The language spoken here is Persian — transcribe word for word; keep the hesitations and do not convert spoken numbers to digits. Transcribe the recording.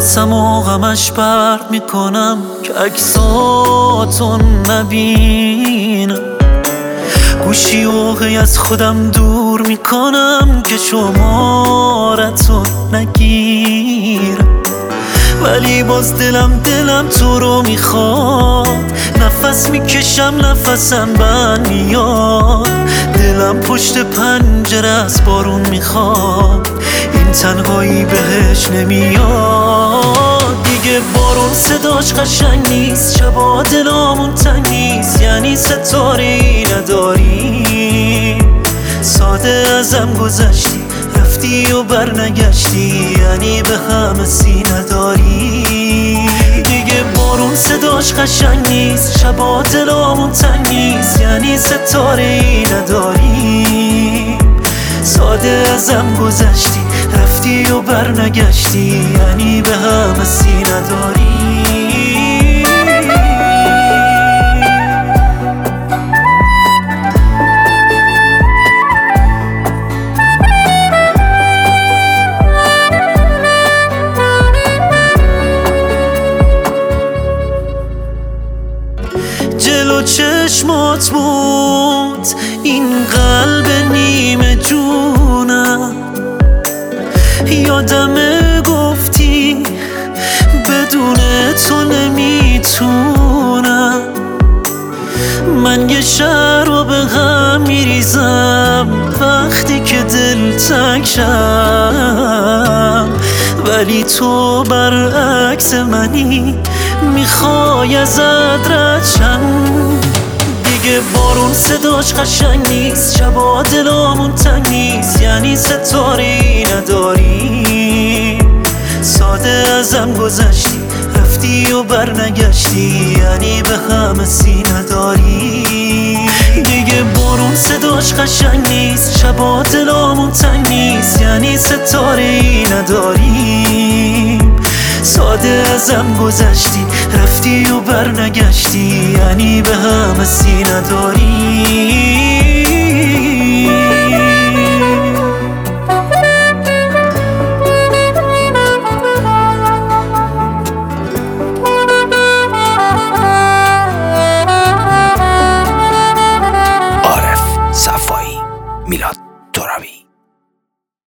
حواسم و غمش پرت میکنم که عکساتون نبینم. گوشی اوقی از خودم دور میکنم که شمارتون نگیرم. ولی باز دلم دلم تو رو میخواد، نفس میکشم نفسم بند میاد. دلم پشت پنجره از بارون میخواد، این تنهایی بهش نمیاد. دیگه بارون صداش قشنگ نیست، شبا دلامون تنگ نیست، یعنی ستاره‌ای نداریم. ساده ازم گذشتی رفتی و برنگشتی، یعنی به همه سی نداری. دیگه بارون صداش قشنگ نیست، شبا دلامون تنگ نیست، یعنی ستاره‌ای نداری. ساده ازم گذشتی رفتی و برنگشتی، یعنی به همه سی نداری. جلو چشمات بود این قلب نیمه جونم، یادمه گفتی بدون تو نمیتونم. من یه شهر رو به هم میریزم وقتی که دل تنگ شم، ولی تو برعکس منی میخوای ازت رد شم. دیگه بارون صداش قشنگ نیست، شبا دلامون تنگ نیست، یعنی ستاره‌ای نداری. ساده ازم گذشتی رفتی و برنگشتی، یعنی به همه سی نداری. دیگه بارون صداش قشنگ نیست، شبا دلامون تنگ نیست، یعنی ستاره‌ای نداری. ساده ازم گذشتی رفتی و برنگشتی، یعنی به همه سی نداری.